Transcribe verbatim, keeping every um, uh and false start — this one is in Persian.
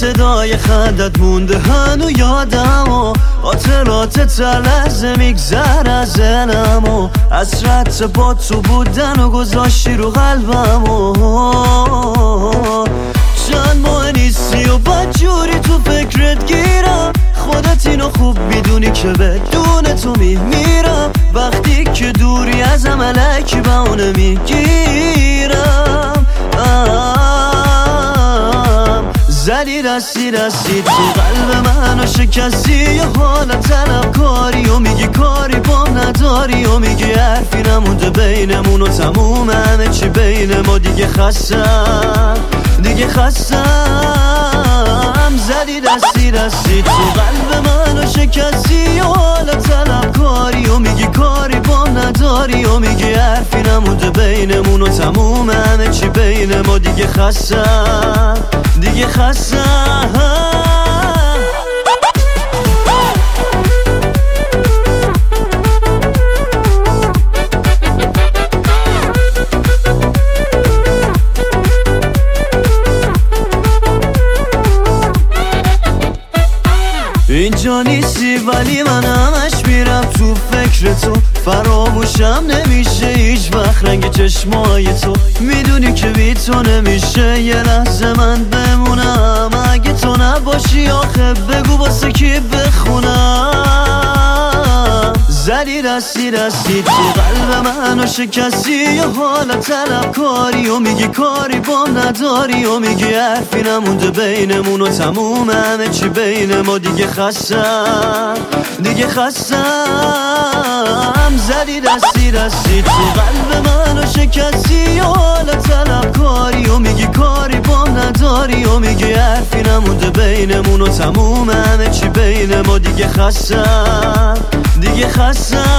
صدای خندت مونده هنو یادم و خاطرات لحظه میگذر از دلم و حسرت با تو بودن و گذاشتی رو قلبم و چند ماه نیستی و بدجوری تو فکرت گیرم خودت اینو خوب میدونی که بدون تو میمیرم وقتی که دوری ازم الکی بهونه میگیرم زدی رستی رستی تو قلب منو شکستی یه حالا طلب کاری و میگی کاری بام نداری و میگی حرفی نمونده بینمون و تموم همه چی بین ما دیگه خستم دیگه خستم زدی دستی دستی تو قلب منو شکستی و حالا طلب کاری و میگی کاری بام نداری و میگی حرفی نمونده بینمون و تموم همه چی بین ما دیگه خستم دیگه خستم اینجا نیستی ولی من همش میرم تو فکر تو فراموشم نمیشه هیچ وقت رنگ چشمای تو میدونی که بی تو نمیشه یه لحظه من بمونم اگه تو نباشی آخه بگو واسه کی بخونم زدی رستی رستی تو قلب منو شکستی یه حالا طلب کاری و میگی کاری بام نداری و میگی حرفی نمونده بینمون و تموم همه چی بین ما دیگه خستم دیگه خستم زدی دستی دستی تو قلب منو شکستی و حالا طلب کاری و میگی کاری بام نداری و میگی حرفی نمونده بینمون و تموم همه چی بین ما دیگه خستم دیگه خستم